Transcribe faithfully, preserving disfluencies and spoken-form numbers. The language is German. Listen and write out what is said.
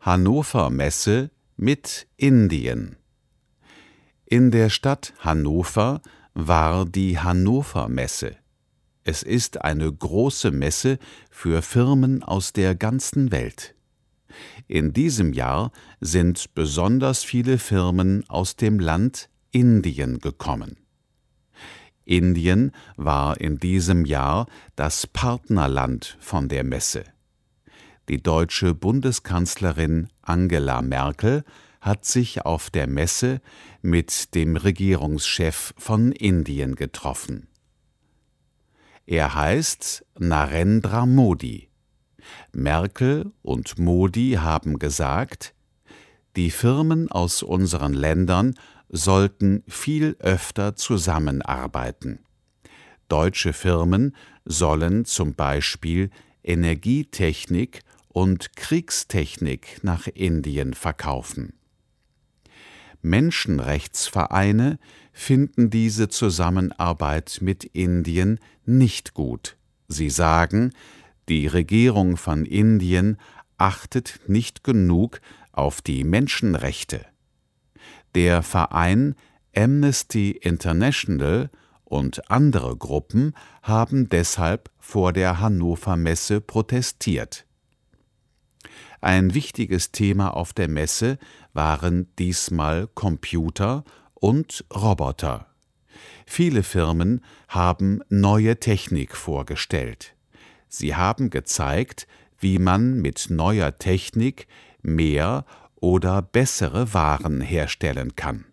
Hannover Messe mit Indien. In der Stadt Hannover war die Hannover Messe. Es ist eine große Messe für Firmen aus der ganzen Welt. In diesem Jahr sind besonders viele Firmen aus dem Land Indien gekommen. Indien war in diesem Jahr das Partnerland von der Messe. Die deutsche Bundeskanzlerin Angela Merkel hat sich auf der Messe mit dem Regierungschef von Indien getroffen. Er heißt Narendra Modi. Merkel und Modi haben gesagt, die Firmen aus unseren Ländern sollten viel öfter zusammenarbeiten. Deutsche Firmen sollen zum Beispiel Energietechnik und Kriegstechnik nach Indien verkaufen. Menschenrechtsvereine finden diese Zusammenarbeit mit Indien nicht gut. Sie sagen, die Regierung von Indien achtet nicht genug auf die Menschenrechte. Der Verein Amnesty International und andere Gruppen haben deshalb vor der Hannover Messe protestiert. Ein wichtiges Thema auf der Messe waren diesmal Computer und Roboter. Viele Firmen haben neue Technik vorgestellt. Sie haben gezeigt, wie man mit neuer Technik mehr oder bessere Waren herstellen kann.